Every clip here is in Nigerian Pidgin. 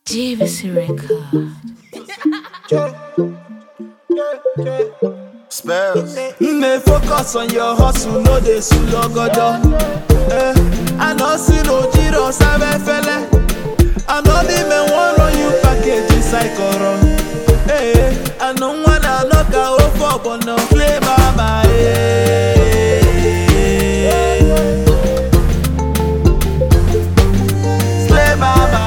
JVC Record. Spells. May focus on your hustle, no dey sulogodo. I no see no jiro sabe fele. I know the men want run you package inside koro. I no wanna knock out for but no play mama. Slay mama.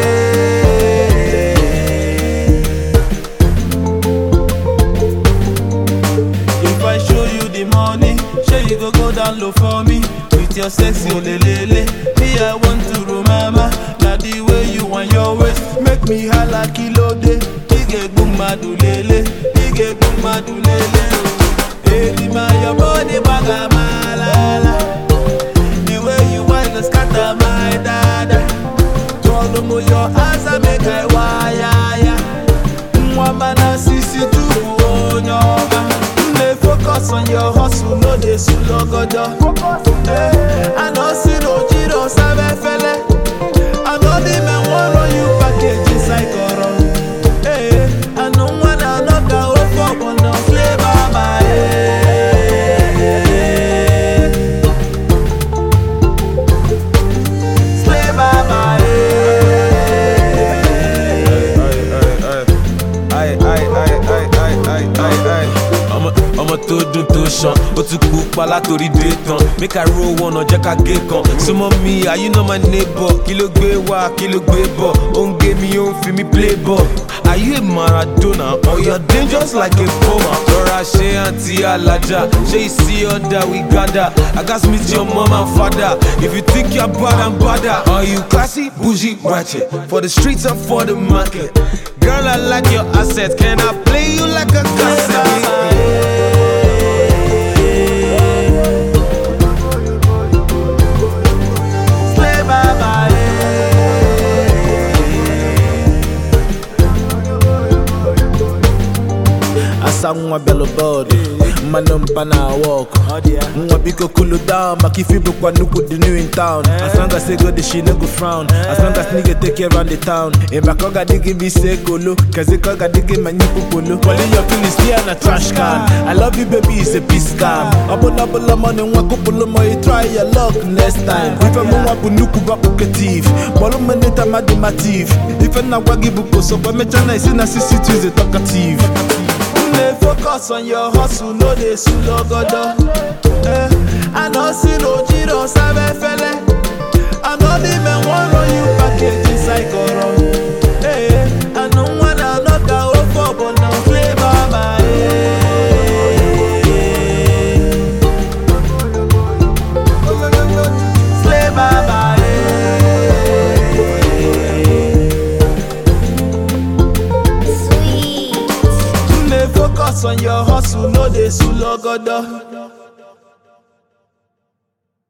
If I show you the money, sure you go down low for me. With your sexy olelele, me I want to romama. Now the way you want your waist, make me holla kilode. Ige gumadulele, ige gumadulele. Hey, your body baga malala. The way you want to scatter my dada. Tolomo your answer make I wire. Mwamana sisi tu onyoba. Focus on your hustle, no dey sulogodo. I no see no jiro sabe fele. I know the men want run you package inside koro. I no wanna knock out for but no play mama. Slay mama. Ọmọ tó dùn tó ṣan, ó ti kú pa látòrí dé tán. Make I roll one ọjọ́ ká gé kan. Súnmọ́ mi, are you not my neighbor? Kí ló gbé wá, kí ló gbé bọ̀? Ó ń gé mi, ó ń fi mi play ball. Are you a Maradona or you're dangerous like a Boma? Rọra ṣe àǹtí alájà, ṣé you see other we gather? I gats meet your mom and father. If you think you're bad and badder, are you classy, bougie, ratchet? For the streets and for the market. Girl, I like your assets. Can I play you like a cassette? Nwa bello body, man pana walk. Nwa biko cool down, makifi bukwa nuku the new in town. As long as they go the she no go frown. As long as nigga take care around the town. In bakoga digi be say kolo, kaze koga digi manyipu polo. Calling your feelings here in a trash can. I love you baby, it's a peace scam. Abola money nwa kupolo mo you try your luck next time. If I'm nwa bunuku bapukatif, bolo maneta madimatif. If I'm not wagi buko so kwa mechana isi na sisi tu is a talkative. Focus on your hustle, no dey sulogodo. I no see no jiro sabe fele. I know the men want run you package inside koro. I no wanna knock out for but no play mama. Slay mama. Focus on your hustle, no dey sulogodo.